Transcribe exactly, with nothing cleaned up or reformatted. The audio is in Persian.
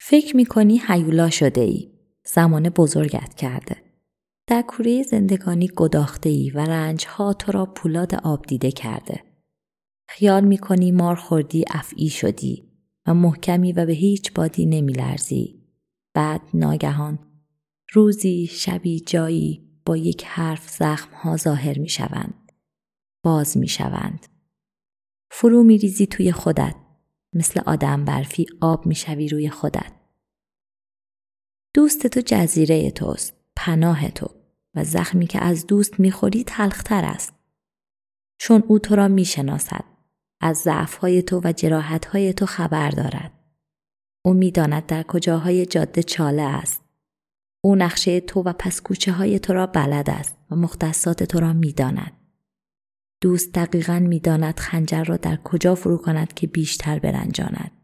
فکر میکنی هیولا شده ای. زمان بزرگت کرده. در کوره زندگانی گداخته ای و رنجها تو را پولاد آب دیده کرده. خیال میکنی مار خوردی افعی شدی و محکمی و به هیچ بادی نمی لرزی. بعد ناگهان روزی شبی جایی با یک حرف زخمها ظاهر می شوند. باز می شوند. فرو می ریزی توی خودت. مثل آدم برفی آب می شوی روی خودت. دوست تو جزیره توست. پناه تو. و زخمی که از دوست می خوری تلختر است. چون او تو را می شناسد. از ضعف‌های تو و جراحت‌های تو خبر دارد. او می داند در کجاهای جاده چاله است. او نقشه تو و پس کوچه های تو را بلد است و مختصات تو را می داند. دوست دقیقاً می داند خنجر را در کجا فرو کند که بیشتر برنجاند.